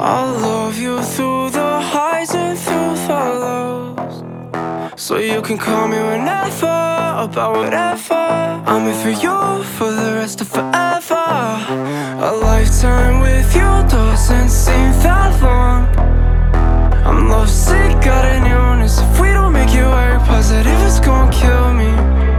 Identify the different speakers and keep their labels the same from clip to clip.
Speaker 1: I'll love you through the highs and through the lows, so you can call me whenever, about whatever. I'm here for you for the rest of forever. A lifetime with you doesn't seem that long. I'm lovesick, got an illness. If we don't make it work, positive it's gonna kill me.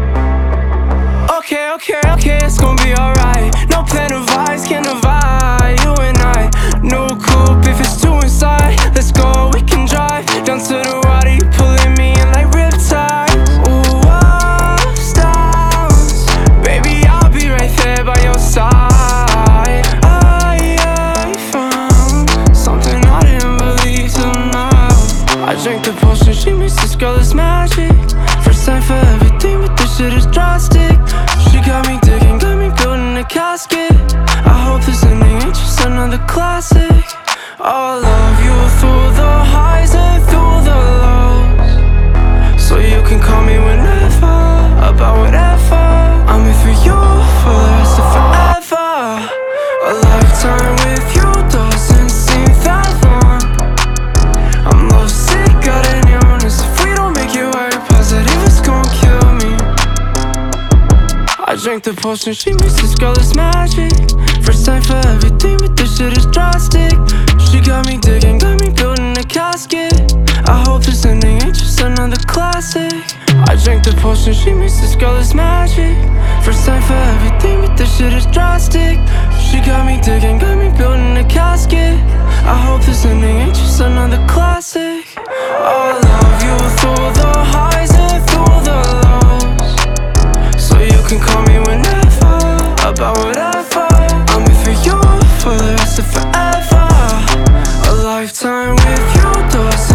Speaker 1: Okay, it's gonna be alright. No plan of ice can divide you and I. No coupe if it's too inside. Let's go, we can drive down to the water. You pulling me in like riptides. Ooh, stars. Baby, I'll be right there by your side. I found something I didn't believe till now. I drank the potion, she makes this girl is magic. First time for everything, but this shit is drastic. She got me digging, got me building a casket. I hope this ending ain't just another classic. I'll love you through the highs and through the lows, so you can call me whenever, about whatever. I'm here for you for the rest of forever. A lifetime with you doesn't seem that long. I'm lovesick, got an illness. If we don't make it work, positive it's gonna kill me. I drank the potion, she makes this girl is magic. First time for everything, but this shit is drastic. She got me digging, got me building a casket. I hope this ending ain't just another classic. I drank the potion, she makes this girl is magic. First time for everything, but this shit is drastic. She got me digging, got me building a casket. I hope this ending ain't just another classic. I'll love you through the highs and through the lows, so you can call me whenever, about whatever. I'm here for you for the rest of forever. A lifetime with you doesn't